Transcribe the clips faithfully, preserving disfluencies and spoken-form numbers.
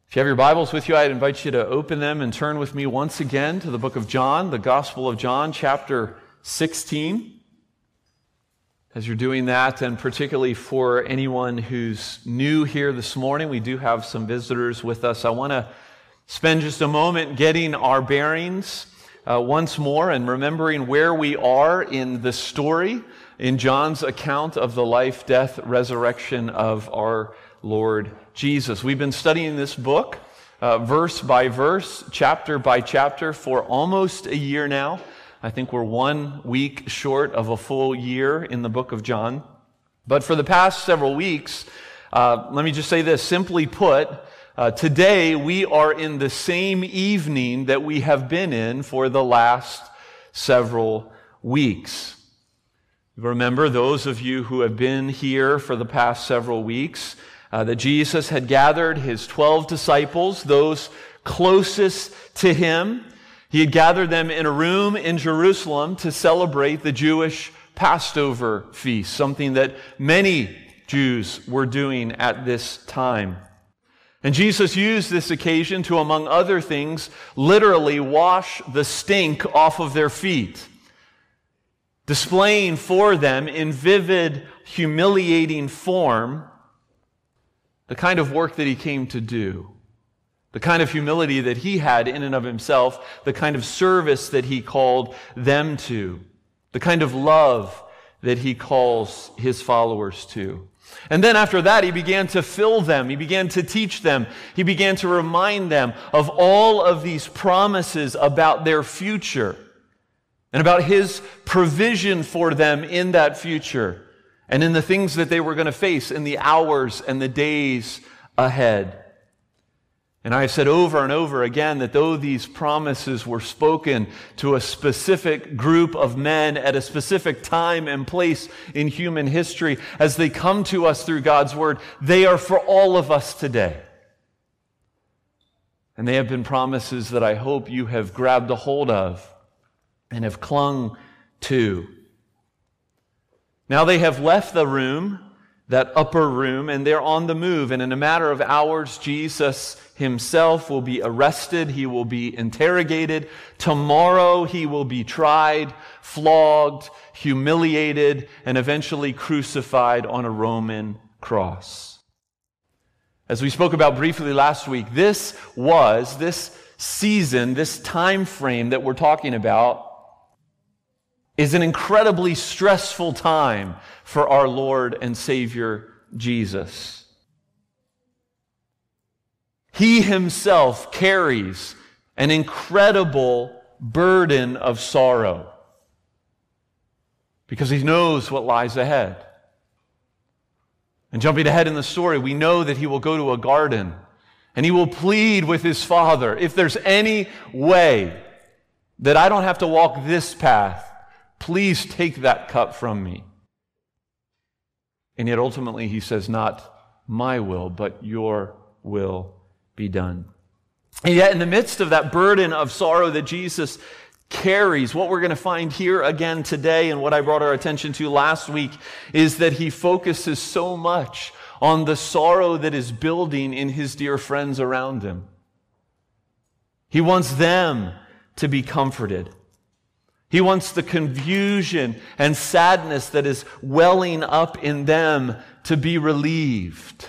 If you have your Bibles with you, I'd invite you to open them and turn with me once again to the book of John, the Gospel of John, chapter sixteen. As you're doing that, and particularly for anyone who's new here this morning, we do have some visitors with us. I want to spend just a moment getting our bearings uh, once more and remembering where we are in the story in John's account of the life, death, resurrection of our Lord Jesus. We've been studying this book uh, verse by verse, chapter by chapter for almost a year now. I think we're one week short of a full year in the book of John. But for the past several weeks, uh, let me just say this, simply put, uh, today we are in the same evening that we have been in for the last several weeks. Remember, those of you who have been here for the past several weeks, Uh, that Jesus had gathered his twelve disciples, those closest to him. He had gathered them in a room in Jerusalem to celebrate the Jewish Passover feast, something that many Jews were doing at this time. And Jesus used this occasion to, among other things, literally wash the stink off of their feet, displaying for them in vivid, humiliating form the kind of work that he came to do, the kind of humility that he had in and of himself, the kind of service that he called them to, the kind of love that he calls his followers to. And then after that, he began to fill them. He began to teach them. He began to remind them of all of these promises about their future and about his provision for them in that future, and in the things that they were going to face in the hours and the days ahead. And I have said over and over again that though these promises were spoken to a specific group of men at a specific time and place in human history, as they come to us through God's Word, they are for all of us today. And they have been promises that I hope you have grabbed a hold of and have clung to. Now they have left the room, that upper room, and they're on the move. And in a matter of hours, Jesus himself will be arrested. He will be interrogated. Tomorrow he will be tried, flogged, humiliated, and eventually crucified on a Roman cross. As we spoke about briefly last week, this was, this season, this time frame that we're talking about, is an incredibly stressful time for our Lord and Savior Jesus. He himself carries an incredible burden of sorrow because he knows what lies ahead. And jumping ahead in the story, we know that he will go to a garden and he will plead with his Father, if there's any way that I don't have to walk this path, please take that cup from me. And yet ultimately he says, not my will, but your will be done. And yet in the midst of that burden of sorrow that Jesus carries, what we're going to find here again today, and what I brought our attention to last week, is that he focuses so much on the sorrow that is building in his dear friends around him. He wants them to be comforted. He wants the confusion and sadness that is welling up in them to be relieved.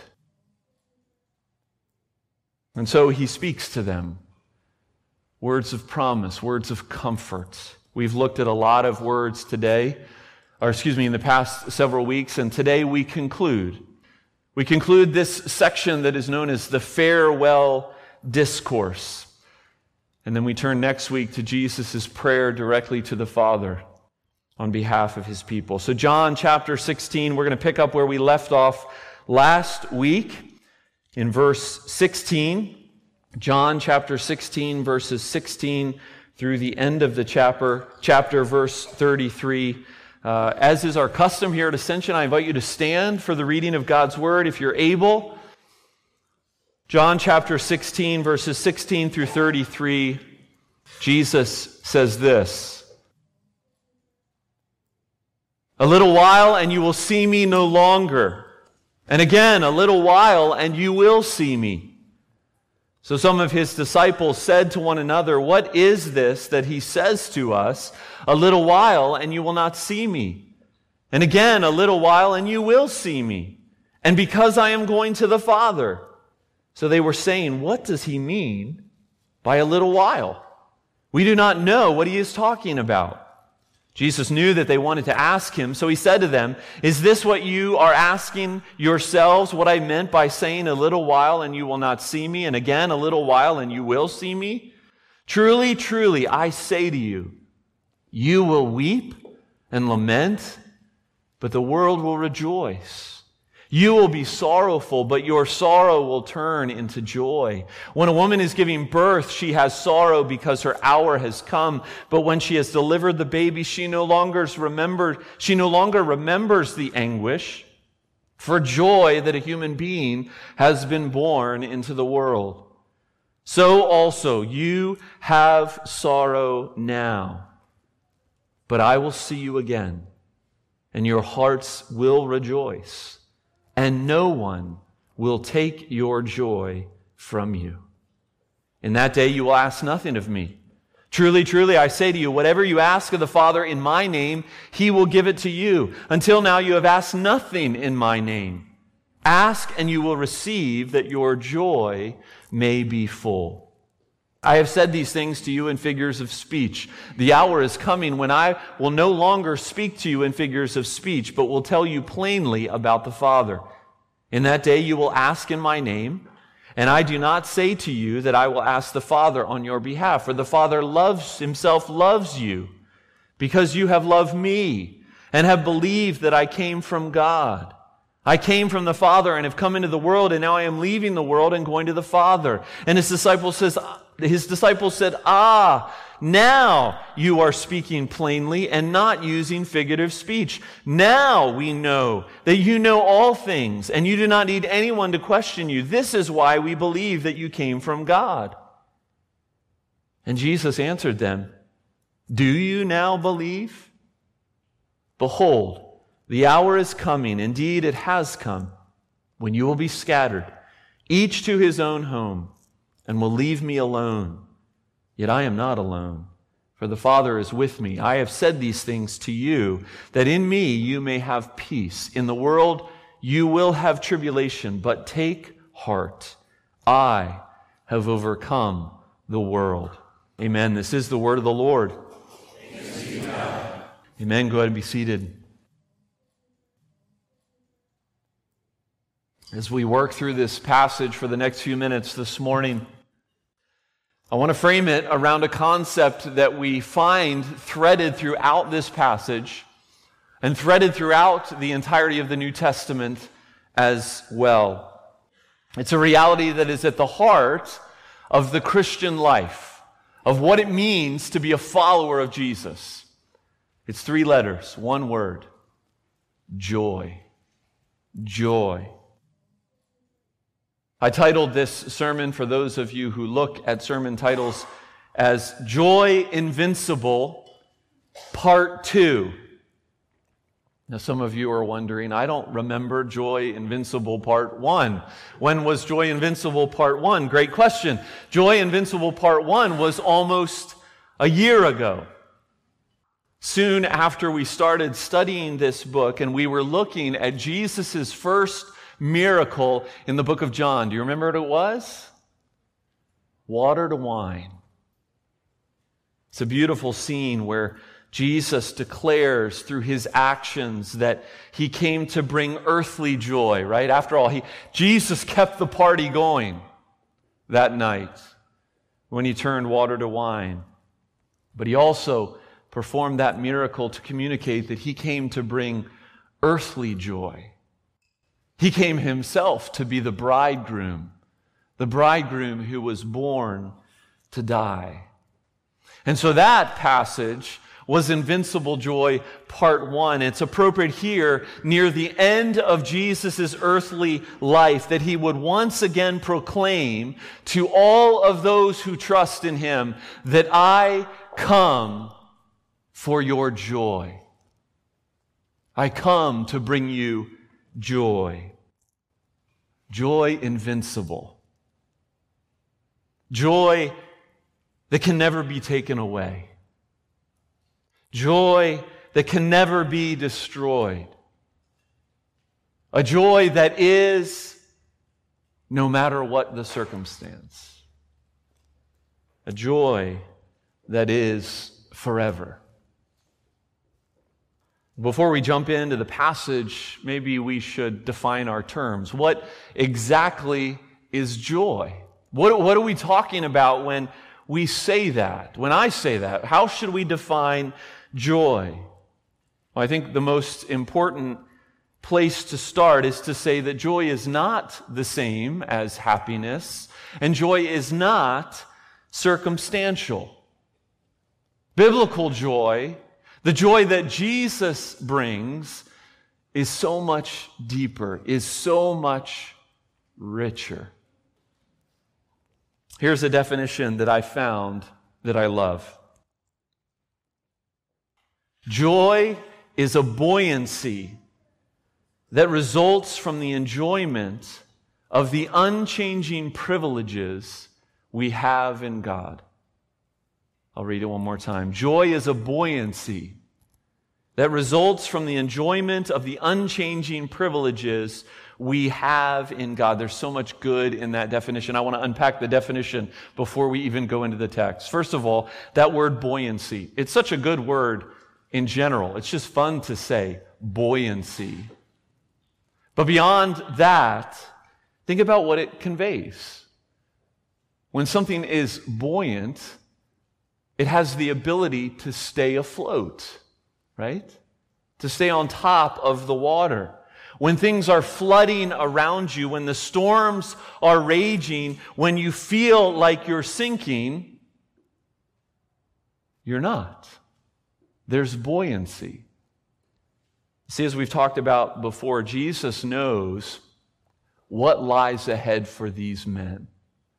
And so he speaks to them. Words of promise, words of comfort. We've looked at a lot of words today, or excuse me, in the past several weeks, and today we conclude. We conclude this section that is known as the farewell discourse. And then we turn next week to Jesus' prayer directly to the Father on behalf of his people. So John chapter sixteen, we're going to pick up where we left off last week in verse sixteen. John chapter sixteen, verses sixteen through the end of the chapter, chapter verse thirty-three. Uh, as is our custom here at Ascension, I invite you to stand for the reading of God's Word if you're able. John chapter sixteen, verses sixteen through thirty-three, Jesus says this: "A little while and you will see me no longer. And again, a little while and you will see me. So some of his disciples said to one another, "What is this that he says to us? A little while and you will not see me. And again, a little while and you will see me. And because I am going to the Father." So they were saying, "What does he mean by a little while? We do not know what he is talking about." Jesus knew that they wanted to ask him, so he said to them, "Is this what you are asking yourselves, what I meant by saying a little while and you will not see me, and again a little while and you will see me? Truly, truly, I say to you, you will weep and lament, but the world will rejoice. You will be sorrowful, but your sorrow will turn into joy. When a woman is giving birth, she has sorrow because her hour has come. But when she has delivered the baby, she no longer remembers, she no longer remembers the anguish for joy that a human being has been born into the world. So also you have sorrow now, but I will see you again, and your hearts will rejoice. And no one will take your joy from you. In that day you will ask nothing of me. Truly, truly, I say to you, whatever you ask of the Father in my name, he will give it to you. Until now you have asked nothing in my name. Ask and you will receive, that your joy may be full. I have said these things to you in figures of speech. The hour is coming when I will no longer speak to you in figures of speech, but will tell you plainly about the Father. In that day you will ask in my name, and I do not say to you that I will ask the Father on your behalf, for the Father loves himself loves you, because you have loved me and have believed that I came from God. I came from the Father and have come into the world, and now I am leaving the world and going to the Father. And his disciples says, his disciples said, "Ah, now you are speaking plainly and not using figurative speech. Now we know that you know all things, and you do not need anyone to question you. This is why we believe that you came from God." And Jesus answered them, "Do you now believe? Behold, the hour is coming, indeed it has come, when you will be scattered, each to his own home, and will leave me alone. Yet I am not alone, for the Father is with me. I have said these things to you, that in me you may have peace. In the world you will have tribulation, but take heart. I have overcome the world." Amen. This is the word of the Lord. Thanks be to God. Amen. Go ahead and be seated. As we work through this passage for the next few minutes this morning, I want to frame it around a concept that we find threaded throughout this passage and threaded throughout the entirety of the New Testament as well. It's a reality that is at the heart of the Christian life, of what it means to be a follower of Jesus. It's three letters, one word: joy. Joy. I titled this sermon, for those of you who look at sermon titles, as Joy Invincible, Part Two. Now, some of you are wondering, I don't remember Joy Invincible Part One. When was Joy Invincible Part One? Great question. Joy Invincible Part One was almost a year ago. Soon after we started studying this book, and we were looking at Jesus' first miracle in the book of John. Do you remember what it was? Water to wine. It's a beautiful scene where Jesus declares through his actions that he came to bring earthly joy, right? After all, he, Jesus kept the party going that night when he turned water to wine. But he also performed that miracle to communicate that he came to bring earthly joy. He came himself to be the bridegroom, the bridegroom who was born to die. And so that passage was Invincible Joy Part One. It's appropriate here near the end of Jesus' earthly life that he would once again proclaim to all of those who trust in him that I come for your joy. I come to bring you joy. Joy invincible. Joy that can never be taken away. Joy that can never be destroyed. A joy that is no matter what the circumstance. A joy that is forever. Before we jump into the passage, maybe we should define our terms. What exactly is joy? What, what are we talking about when we say that? When I say that, how should we define joy? Well, I think the most important place to start is to say that joy is not the same as happiness, and joy is not circumstantial. Biblical joy, the joy that Jesus brings, is so much deeper, is so much richer. Here's a definition that I found that I love. Joy is a buoyancy that results from the enjoyment of the unchanging privileges we have in God. I'll read it one more time. Joy is a buoyancy that results from the enjoyment of the unchanging privileges we have in God. There's so much good in that definition. I want to unpack the definition before we even go into the text. First of all, that word buoyancy. It's such a good word in general. It's just fun to say, buoyancy. But beyond that, think about what it conveys. When something is buoyant, it has the ability to stay afloat, right? To stay on top of the water. When things are flooding around you, when the storms are raging, when you feel like you're sinking, you're not. There's buoyancy. See, as we've talked about before, Jesus knows what lies ahead for these men.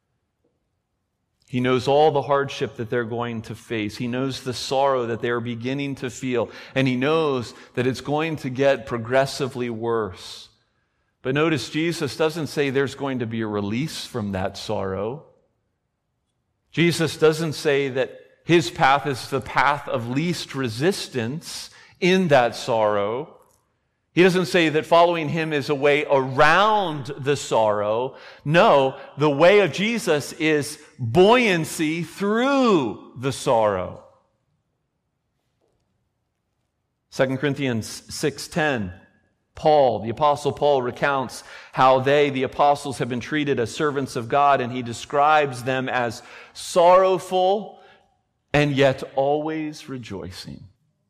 He knows all the hardship that they're going to face. He knows the sorrow that they're beginning to feel. And he knows that it's going to get progressively worse. But notice Jesus doesn't say there's going to be a release from that sorrow. Jesus doesn't say that his path is the path of least resistance in that sorrow. He doesn't say that following him is a way around the sorrow. No, the way of Jesus is buoyancy through the sorrow. Second Corinthians six ten, Paul, the Apostle Paul, recounts how they, the apostles, have been treated as servants of God, and he describes them as sorrowful and yet always rejoicing.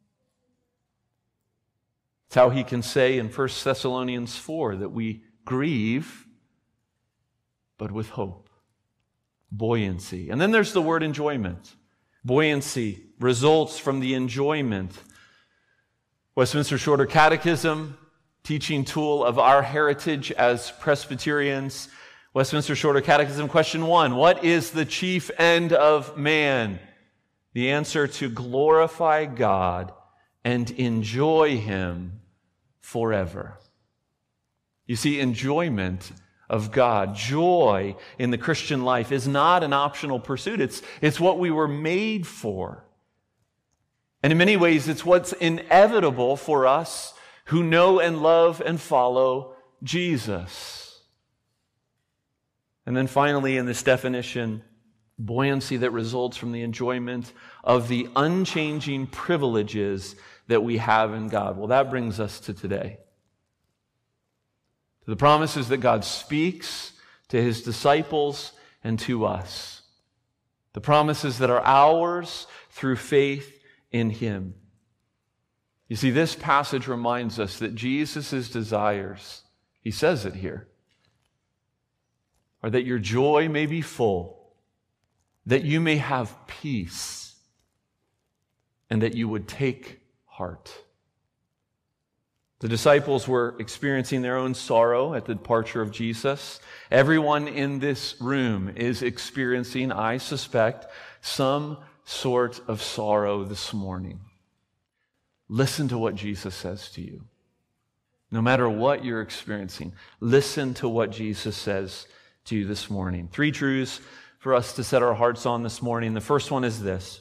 It's how he can say in First Thessalonians four that we grieve, but with hope. Buoyancy. And then there's the word enjoyment. Buoyancy results from the enjoyment. Westminster Shorter Catechism, teaching tool of our heritage as Presbyterians. Westminster Shorter Catechism, question one. What is the chief end of man? The answer: to glorify God and enjoy him forever. You see, enjoyment of God, joy in the Christian life is not an optional pursuit. It's, it's what we were made for. And in many ways, it's what's inevitable for us who know and love and follow Jesus. And then finally, in this definition, buoyancy that results from the enjoyment of the unchanging privileges that we have in God. Well, that brings us to today. To the promises that God speaks to his disciples and to us. The promises that are ours through faith in him. You see, this passage reminds us that Jesus' desires, he says it here, are that your joy may be full, that you may have peace, and that you would take heart. The disciples were experiencing their own sorrow at the departure of Jesus. Everyone in this room is experiencing, I suspect, some sort of sorrow this morning. Listen to what Jesus says to you. No matter what you're experiencing, listen to what Jesus says to you this morning. Three truths for us to set our hearts on this morning. The first one is this: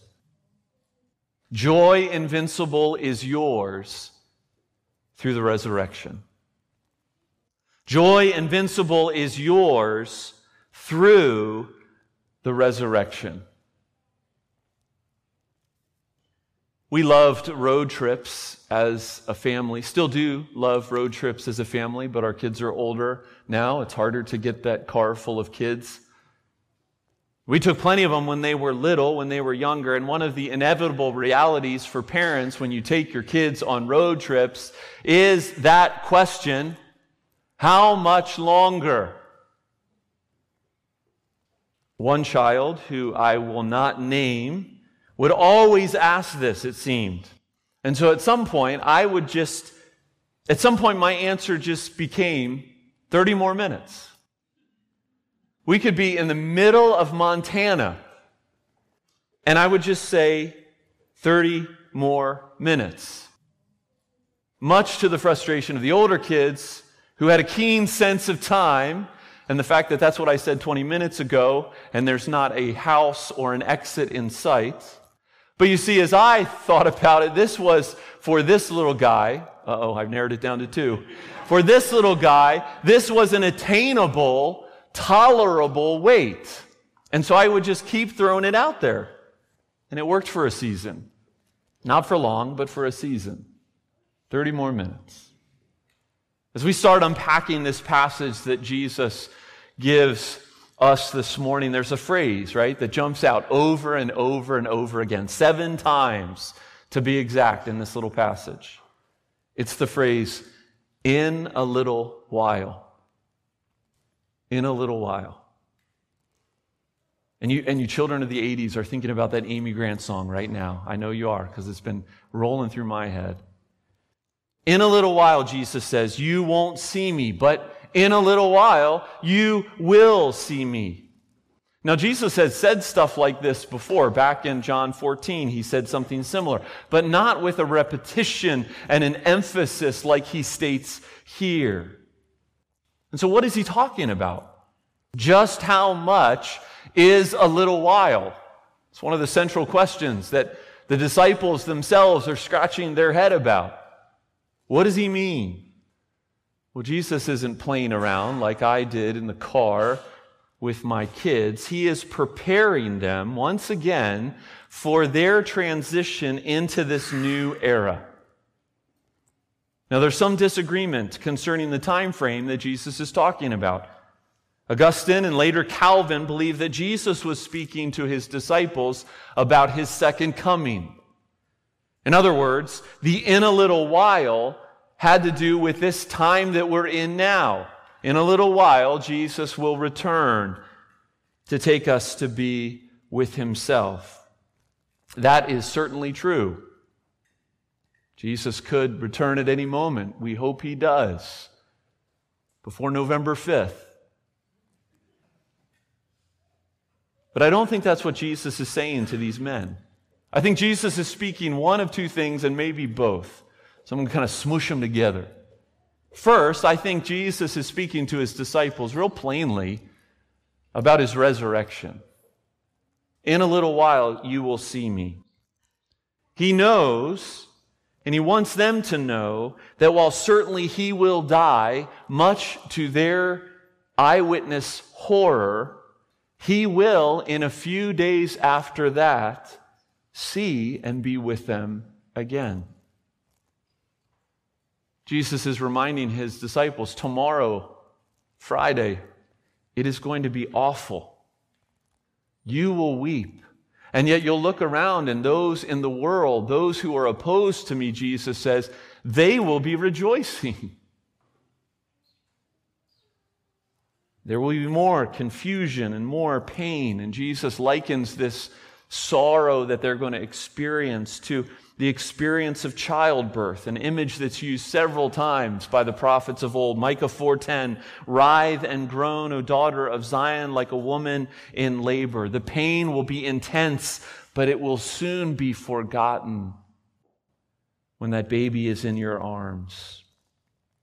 joy invincible is yours through the resurrection. Joy invincible is yours through the resurrection. We loved road trips as a family, still do love road trips as a family, but our kids are older now. It's harder to get that car full of kids. We took plenty of them when they were little, when they were younger, and one of the inevitable realities for parents when you take your kids on road trips is that question: how much longer? One child, who I will not name, would always ask this, it seemed. And so at some point, I would just, at some point my answer just became thirty more minutes. We could be in the middle of Montana, and I would just say thirty more minutes. Much to the frustration of the older kids, who had a keen sense of time, and the fact that that's what I said twenty minutes ago, and there's not a house or an exit in sight. But you see, as I thought about it, this was for this little guy. Uh-oh, I've narrowed it down to two. For this little guy, this was an attainable, tolerable wait. And so I would just keep throwing it out there. And it worked for a season. Not for long, but for a season. thirty more minutes. As we start unpacking this passage that Jesus gives us this morning, there's a phrase, right, that jumps out over and over and over again, seven times to be exact in this little passage. It's the phrase, in a little while. In a little while. And you, and you children of the eighties are thinking about that Amy Grant song right now. I know you are, because it's been rolling through my head. In a little while, Jesus says, you won't see me, but in a little while, you will see me. Now, Jesus has said stuff like this before. Back in John fourteen, he said something similar, but not with a repetition and an emphasis like he states here. And so what is he talking about? Just how much is a little while? It's one of the central questions that the disciples themselves are scratching their head about. What does he mean? Well, Jesus isn't playing around like I did in the car with my kids. He is preparing them once again for their transition into this new era. Now, there's some disagreement concerning the time frame that Jesus is talking about. Augustine and later Calvin believe that Jesus was speaking to his disciples about his second coming. In other words, the in a little while had to do with this time that we're in now. In a little while, Jesus will return to take us to be with himself. That is certainly true. Jesus could return at any moment. We hope he does. Before November fifth. But I don't think that's what Jesus is saying to these men. I think Jesus is speaking one of two things, and maybe both. So I'm going to kind of smoosh them together. First, I think Jesus is speaking to his disciples real plainly about his resurrection. In a little while, you will see me. He knows, and he wants them to know, that while certainly he will die, much to their eyewitness horror, he will, in a few days after that, see and be with them again. Jesus is reminding his disciples, tomorrow, Friday, it is going to be awful. You will weep. And yet you'll look around, and those in the world, those who are opposed to me, Jesus says, they will be rejoicing. There will be more confusion and more pain. And Jesus likens this sorrow that they're going to experience to the experience of childbirth, an image that's used several times by the prophets of old. Micah four ten, writhe and groan, O daughter of Zion, like a woman in labor. The pain will be intense, but it will soon be forgotten when that baby is in your arms.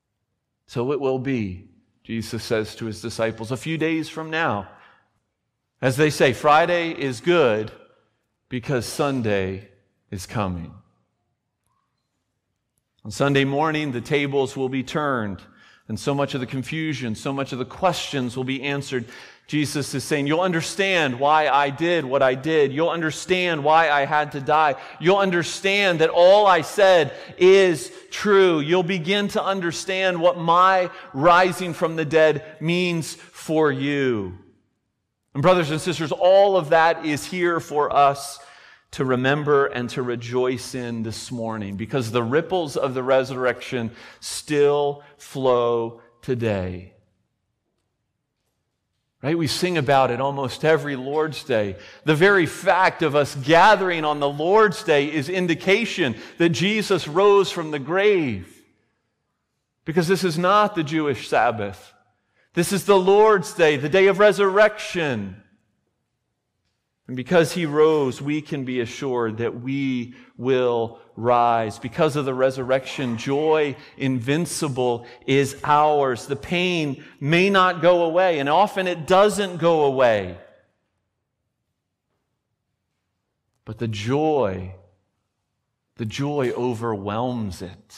So it will be, Jesus says to his disciples, a few days from now. As they say, Friday is good because Sunday is coming. On Sunday morning, the tables will be turned, and so much of the confusion, so much of the questions will be answered. Jesus is saying, you'll understand why I did what I did. You'll understand why I had to die. You'll understand that all I said is true. You'll begin to understand what my rising from the dead means for you. And brothers and sisters, all of that is here for us to remember and to rejoice in this morning, because the ripples of the resurrection still flow today. Right? We sing about it almost every Lord's Day. The very fact of us gathering on the Lord's Day is indication that Jesus rose from the grave. Because this is not the Jewish Sabbath. This is the Lord's Day, the day of resurrection. And because he rose, we can be assured that we will rise. Because of the resurrection, joy invincible is ours. The pain may not go away, and often it doesn't go away. But the joy, the joy overwhelms it.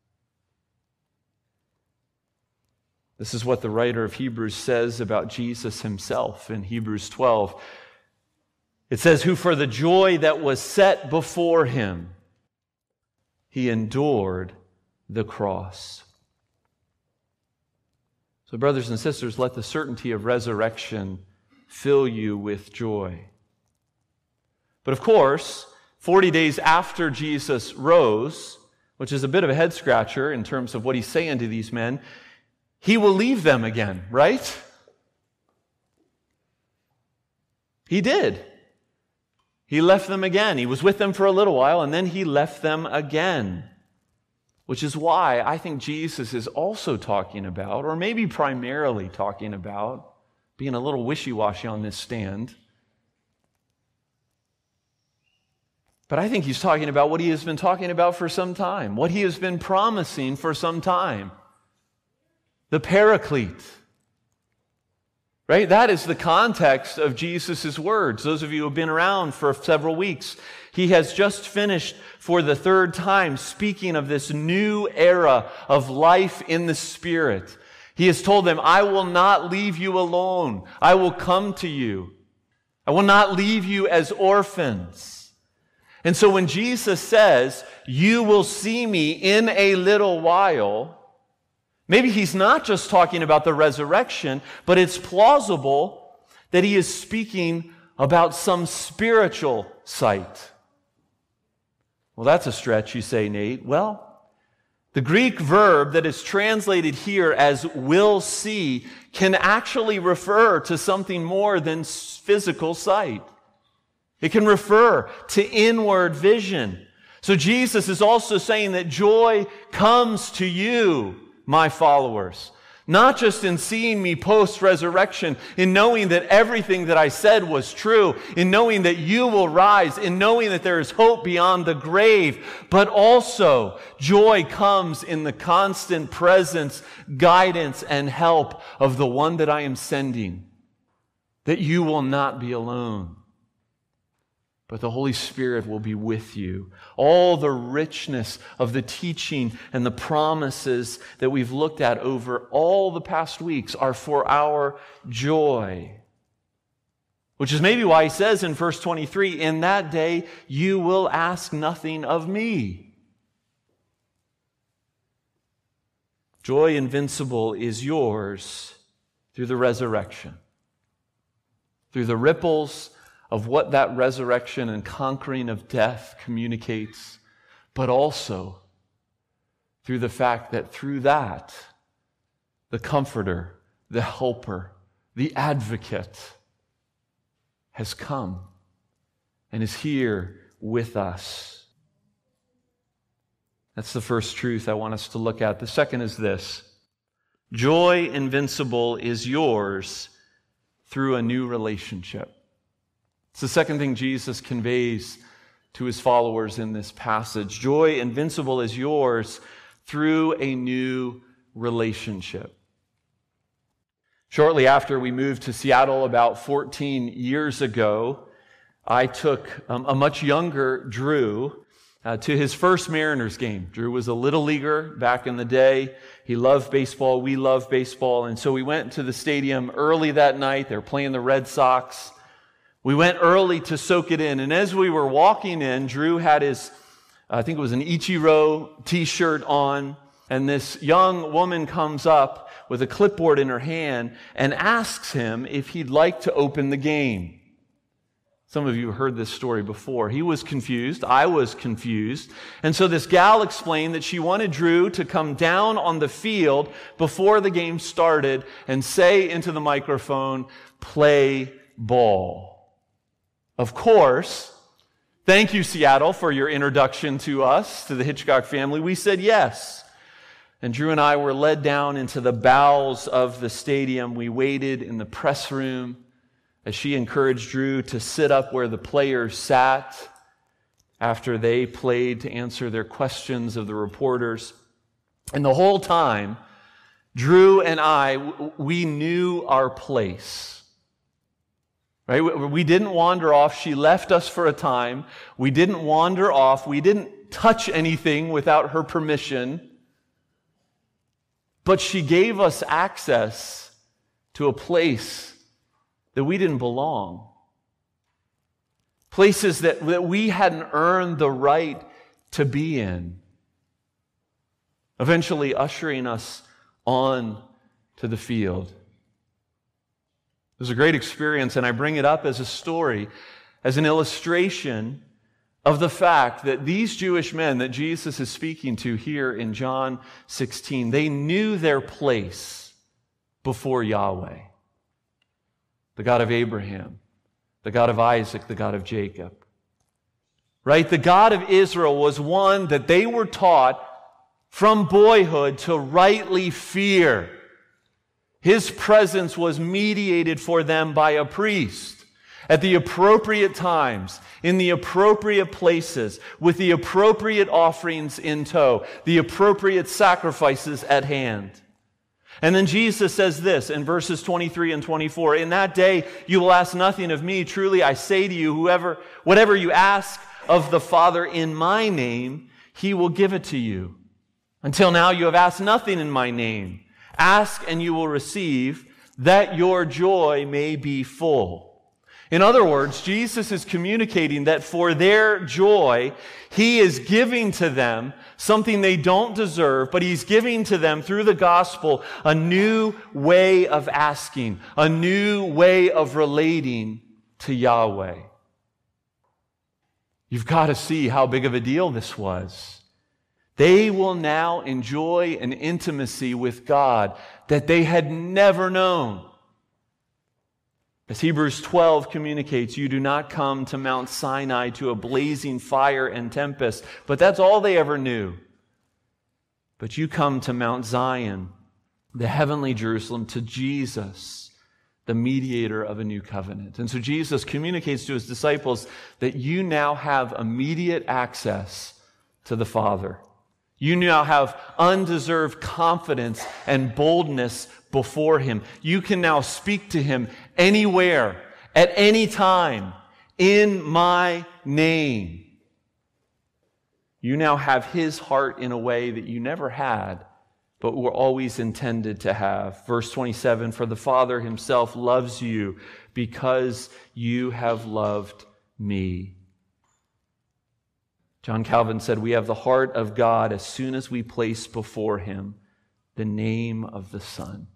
This is what the writer of Hebrews says about Jesus himself in Hebrews twelve. It says, who for the joy that was set before him, he endured the cross. So, brothers and sisters, let the certainty of resurrection fill you with joy. But of course, forty days after Jesus rose, which is a bit of a head scratcher in terms of what he's saying to these men, he will leave them again, right? He did. He left them again. He was with them for a little while, and then he left them again. Which is why I think Jesus is also talking about, or maybe primarily talking about, being a little wishy-washy on this stand. But I think he's talking about what he has been talking about for some time, what he has been promising for some time. The Paraclete. Right? That is the context of Jesus' words. Those of you who have been around for several weeks, he has just finished for the third time speaking of this new era of life in the Spirit. He has told them, I will not leave you alone. I will come to you. I will not leave you as orphans. And so when Jesus says, you will see me in a little while, maybe he's not just talking about the resurrection, but it's plausible that he is speaking about some spiritual sight. Well, that's a stretch, you say, Nate. Well, the Greek verb that is translated here as will see can actually refer to something more than physical sight. It can refer to inward vision. So Jesus is also saying that joy comes to you, my followers, not just in seeing me post-resurrection, in knowing that everything that I said was true, in knowing that you will rise, in knowing that there is hope beyond the grave, but also joy comes in the constant presence, guidance, and help of the one that I am sending, that you will not be alone. But the Holy Spirit will be with you. All the richness of the teaching and the promises that we've looked at over all the past weeks are for our joy. Which is maybe why he says in verse twenty-three, in that day you will ask nothing of me. Joy invincible is yours through the resurrection. Through the ripples of what that resurrection and conquering of death communicates, but also through the fact that through that, the Comforter, the Helper, the Advocate has come and is here with us. That's the first truth I want us to look at. The second is this: joy invincible is yours through a new relationship. It's the second thing Jesus conveys to his followers in this passage. Joy invincible is yours through a new relationship. Shortly after we moved to Seattle about fourteen years ago, I took um, a much younger Drew uh, to his first Mariners game. Drew was a little leaguer back in the day. He loved baseball. We love baseball. And so we went to the stadium early that night. They were playing the Red Sox. We went early to soak it in. And as we were walking in, Drew had his, I think it was an Ichiro t-shirt on. And this young woman comes up with a clipboard in her hand and asks him if he'd like to open the game. Some of you heard this story before. He was confused. I was confused. And so this gal explained that she wanted Drew to come down on the field before the game started and say into the microphone, "Play ball." Of course, thank you, Seattle, for your introduction to us, to the Hitchcock family. We said yes. And Drew and I were led down into the bowels of the stadium. We waited in the press room as she encouraged Drew to sit up where the players sat after they played to answer their questions of the reporters. And the whole time, Drew and I, we knew our place. Right? We didn't wander off. She left us for a time. We didn't wander off. We didn't touch anything without her permission. But she gave us access to a place that we didn't belong. Places that, that we hadn't earned the right to be in. Eventually ushering us on to the field. It was a great experience, and I bring it up as a story, as an illustration of the fact that these Jewish men that Jesus is speaking to here in John sixteen, they knew their place before Yahweh, the God of Abraham, the God of Isaac, the God of Jacob. Right? The God of Israel was one that they were taught from boyhood to rightly fear. His presence was mediated for them by a priest. At the appropriate times, in the appropriate places, with the appropriate offerings in tow, the appropriate sacrifices at hand. And then Jesus says this in verses twenty-three and twenty-four, "In that day you will ask nothing of me. Truly I say to you, whoever, whatever you ask of the Father in my name, he will give it to you. Until now you have asked nothing in my name. Ask and you will receive, that your joy may be full." In other words, Jesus is communicating that for their joy, he is giving to them something they don't deserve, but he's giving to them through the gospel a new way of asking, a new way of relating to Yahweh. You've got to see how big of a deal this was. They will now enjoy an intimacy with God that they had never known. As Hebrews twelve communicates, you do not come to Mount Sinai to a blazing fire and tempest, but that's all they ever knew. But you come to Mount Zion, the heavenly Jerusalem, to Jesus, the mediator of a new covenant. And so Jesus communicates to his disciples that you now have immediate access to the Father. You now have undeserved confidence and boldness before him. You can now speak to him anywhere, at any time, in my name. You now have his heart in a way that you never had, but were always intended to have. Verse twenty-seven, "For the Father himself loves you because you have loved me." John Calvin said, "We have the heart of God as soon as we place before him the name of the Son."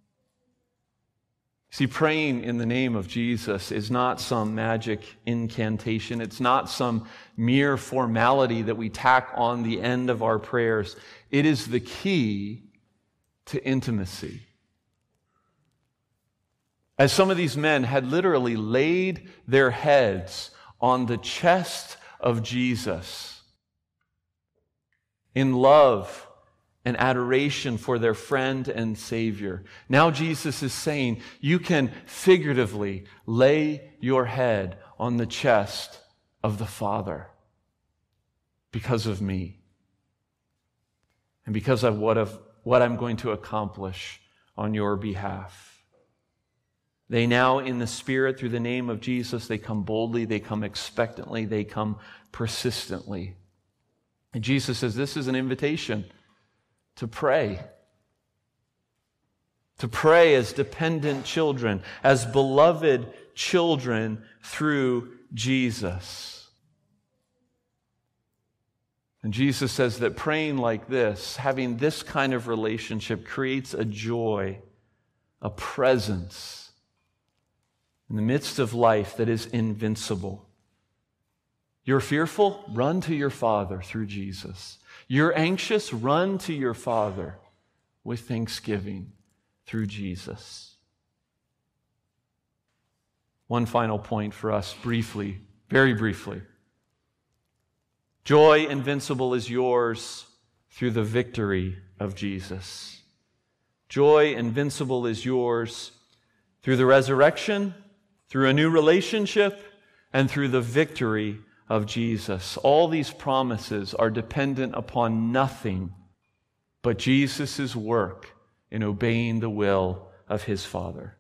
See, praying in the name of Jesus is not some magic incantation. It's not some mere formality that we tack on the end of our prayers. It is the key to intimacy. As some of these men had literally laid their heads on the chest of Jesus in love and adoration for their friend and Savior. Now Jesus is saying, you can figuratively lay your head on the chest of the Father because of me and because of what, of what I'm going to accomplish on your behalf. They now, in the Spirit, through the name of Jesus, they come boldly, they come expectantly, they come persistently. And Jesus says this is an invitation to pray. To pray as dependent children, as beloved children through Jesus. And Jesus says that praying like this, having this kind of relationship, creates a joy, a presence in the midst of life that is invincible. You're fearful? Run to your Father through Jesus. You're anxious? Run to your Father with thanksgiving through Jesus. One final point for us, briefly, very briefly. Joy invincible is yours through the victory of Jesus. Joy invincible is yours through the resurrection, through a new relationship, and through the victory of Jesus. All these promises are dependent upon nothing but Jesus' work in obeying the will of his Father.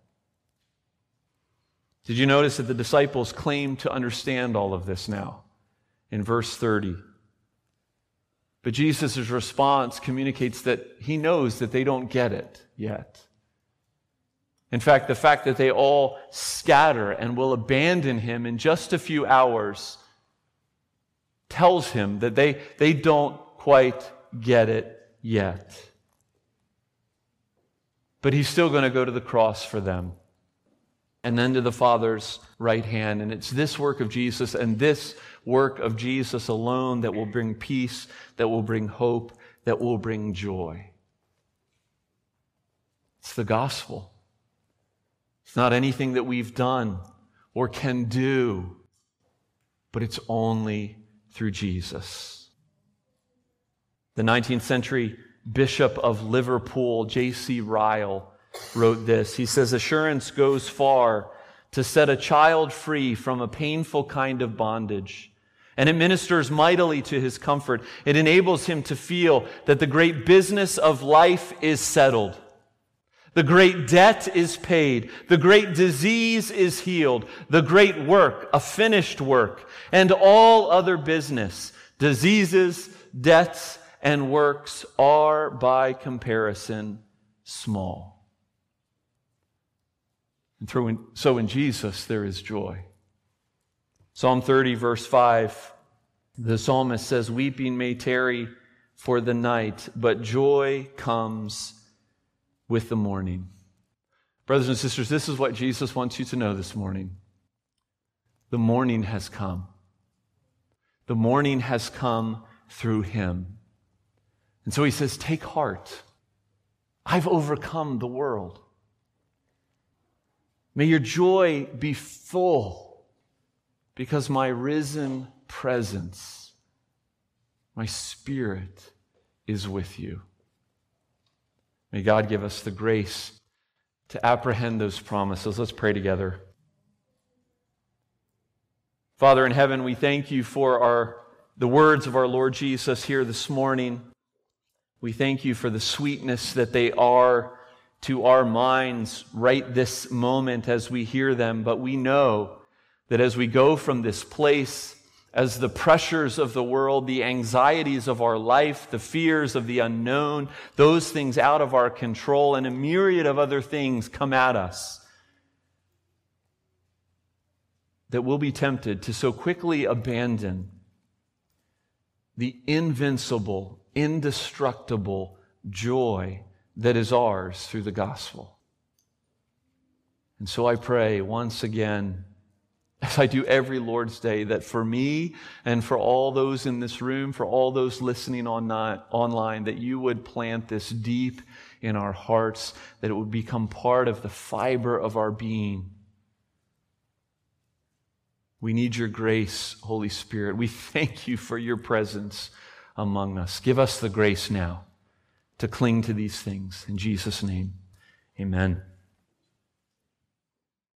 Did you notice that the disciples claim to understand all of this now? In verse thirty. But Jesus' response communicates that he knows that they don't get it yet. In fact, the fact that they all scatter and will abandon him in just a few hours tells him that they, they don't quite get it yet. But he's still going to go to the cross for them, and then to the Father's right hand. And it's this work of Jesus and this work of Jesus alone that will bring peace, that will bring hope, that will bring joy. It's the gospel. It's not anything that we've done or can do, but it's only through Jesus. The nineteenth century Bishop of Liverpool, J C Ryle, wrote this. He says, "Assurance goes far to set a child free from a painful kind of bondage, and it ministers mightily to his comfort. It enables him to feel that the great business of life is settled. The great debt is paid. The great disease is healed. The great work, a finished work, and all other business, diseases, debts, and works are by comparison small." And through in, so in Jesus there is joy. Psalm thirty, verse five, the psalmist says, "Weeping may tarry for the night, but joy comes with the morning." Brothers and sisters, this is what Jesus wants you to know this morning. The morning has come. The morning has come through him. And so he says, take heart. I've overcome the world. May your joy be full, because my risen presence, my Spirit, is with you. May God give us the grace to apprehend those promises. Let's pray together. Father in heaven, we thank you for our the words of our Lord Jesus here this morning. We thank you for the sweetness that they are to our minds right this moment as we hear them. But we know that as we go from this place, as the pressures of the world, the anxieties of our life, the fears of the unknown, those things out of our control, and a myriad of other things come at us, that we'll be tempted to so quickly abandon the invincible, indestructible joy that is ours through the gospel. And so I pray once again, as I do every Lord's Day, that for me and for all those in this room, for all those listening on not, online, that you would plant this deep in our hearts, that it would become part of the fiber of our being. We need your grace, Holy Spirit. We thank you for your presence among us. Give us the grace now to cling to these things. In Jesus' name, amen.